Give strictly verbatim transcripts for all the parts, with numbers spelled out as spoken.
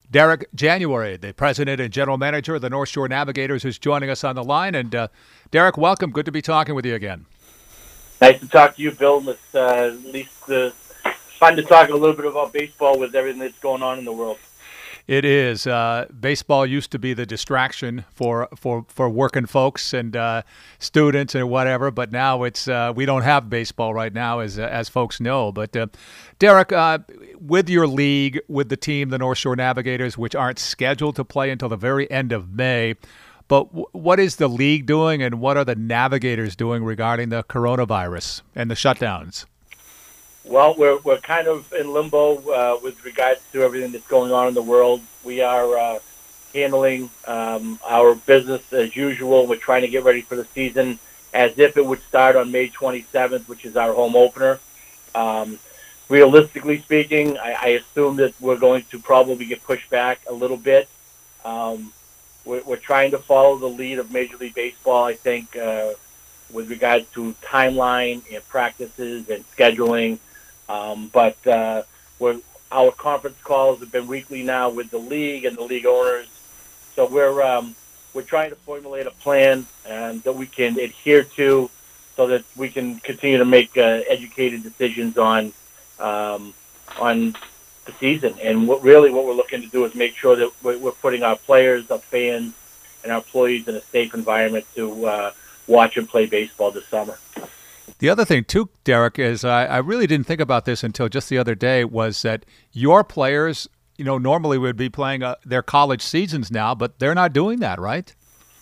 Derek January, the president and general manager of the North Shore Navigators, is joining us on the line. And uh, Derek, welcome. Good to be talking with you again. Nice to talk to you, Bill. It's uh, at least uh, fun to talk a little bit about baseball with everything that's going on in the world. It is. Uh, baseball used to be the distraction for for, for working folks and uh, students and whatever, but now it's uh, we don't have baseball right now, as as folks know. But uh, Derek, uh, with your league, with the team, the North Shore Navigators, which aren't scheduled to play until the very end of May, but w- what is the league doing, and what are the Navigators doing regarding the coronavirus and the shutdowns? Well, we're we're kind of in limbo uh, with regards to everything that's going on in the world. We are uh, handling um, our business as usual. We're trying to get ready for the season as if it would start on May twenty-seventh, which is our home opener. Um, realistically speaking, I, I assume that we're going to probably get pushed back a little bit. Um, we're, we're trying to follow the lead of Major League Baseball, I think, uh, with regards to timeline and practices and scheduling. Um, but uh, we're, our conference calls have been weekly now with the league and the league owners. So we're um, we're trying to formulate a plan and that we can adhere to, so that we can continue to make uh, educated decisions on um, on the season. And what really what we're looking to do is make sure that we're, we're putting our players, our fans, and our employees in a safe environment to uh, watch and play baseball this summer. The other thing, too, Derek, is I, I really didn't think about this until just the other day, was that your players, you know, normally would be playing uh, their college seasons now, but they're not doing that, right?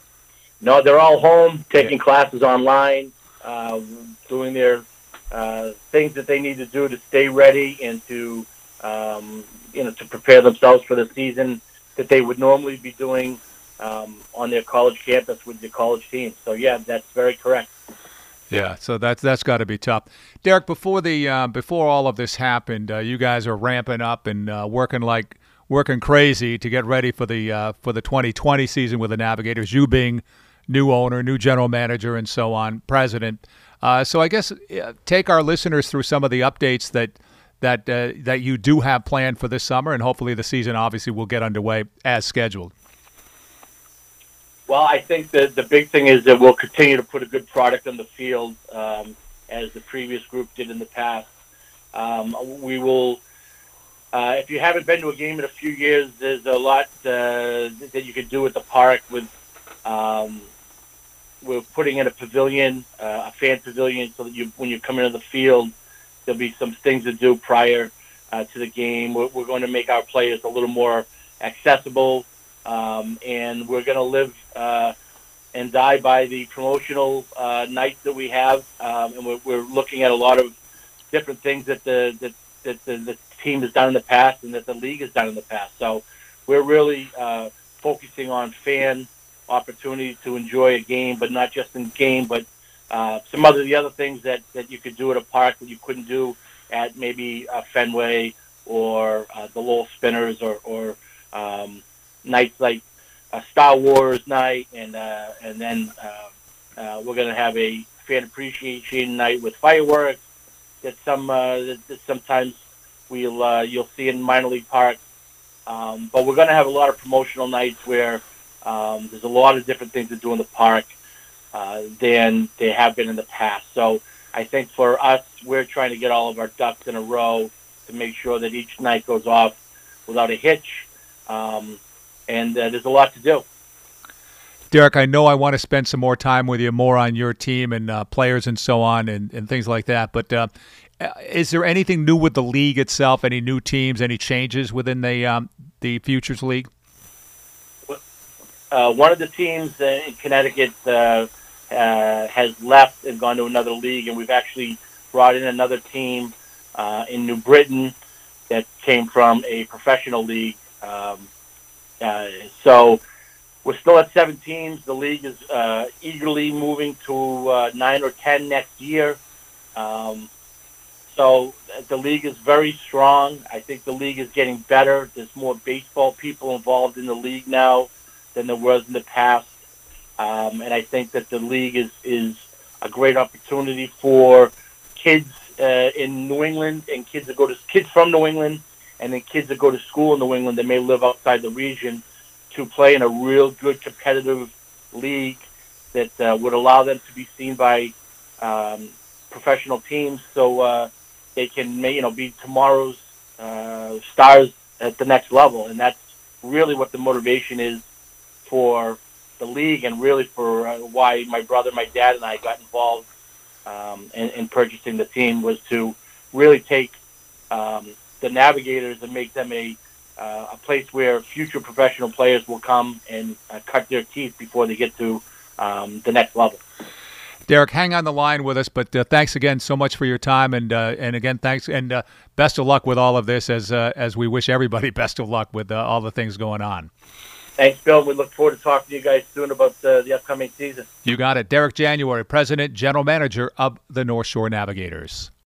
No, they're all home, taking classes online, uh, doing their uh, things that they need to do to stay ready and to, um, you know, to prepare themselves for the season that they would normally be doing um, on their college campus with the college team. So, yeah, that's very correct. Yeah, so that's that's got to be tough. Derek, before the uh, before all of this happened, uh, you guys are ramping up and uh, working like working crazy to get ready for the uh, for the twenty twenty season with the Navigators. You being new owner, new general manager, and so on, president. Uh, so I guess uh, take our listeners through some of the updates that that uh, that you do have planned for this summer, and hopefully the season obviously will get underway as scheduled. Well, I think that the big thing is that we'll continue to put a good product on the field, um, as the previous group did in the past. Um, we will, uh, if you haven't been to a game in a few years, there's a lot uh, that you can do at the park. With um, we're putting in a pavilion, uh, a fan pavilion, so that you, when you come into the field, there'll be some things to do prior uh, to the game. We're, we're going to make our players a little more accessible. Um, and we're going to live uh, and die by the promotional uh, nights that we have, um, and we're, we're looking at a lot of different things that the that, that the, the team has done in the past and that the league has done in the past. So we're really uh, focusing on fan opportunities to enjoy a game, but not just in game, but uh, some other the other things that, that you could do at a park that you couldn't do at maybe uh, Fenway or uh, the Lowell Spinners or, or um, nights like a Star Wars night, and uh, and then uh, uh, we're going to have a fan appreciation night with fireworks that some uh, that, that sometimes we'll uh, you'll see in minor league parks. Um, but we're going to have a lot of promotional nights where um, there's a lot of different things to do in the park uh, than they have been in the past. So I think for us, we're trying to get all of our ducks in a row to make sure that each night goes off without a hitch. Um, And uh, there's a lot to do. Derek, I know I want to spend some more time with you, more on your team and uh, players and so on and, and things like that. But uh, is there anything new with the league itself? Any new teams? Any changes within the um, the Futures League? Uh, one of the teams in Connecticut uh, uh, has left and gone to another league, and we've actually brought in another team uh, in New Britain that came from a professional league. Um, Uh, so we're still at seven teams. The league is uh, eagerly moving to uh, nine or ten next year. Um, so the league is very strong. I think the league is getting better. There's more baseball people involved in the league now than there was in the past. Um, and I think that the league is, is a great opportunity for kids uh, in New England and kids that go to kids from New England and then kids that go to school in New England that may live outside the region to play in a real good competitive league that uh, would allow them to be seen by um, professional teams, so uh, they can, you know, be tomorrow's uh, stars at the next level. And that's really what the motivation is for the league, and really for uh, why my brother, my dad, and I got involved um, in, in purchasing the team, was to really take um, the Navigators and make them a uh, a place where future professional players will come and uh, cut their teeth before they get to um, the next level. Derek, hang on the line with us, but uh, thanks again so much for your time, and uh, and again, thanks, and uh, best of luck with all of this, as uh, as we wish everybody best of luck with uh, all the things going on. Thanks, Bill. We look forward to talking to you guys soon about uh, the upcoming season. You got it. Derek January, President, General Manager of the North Shore Navigators.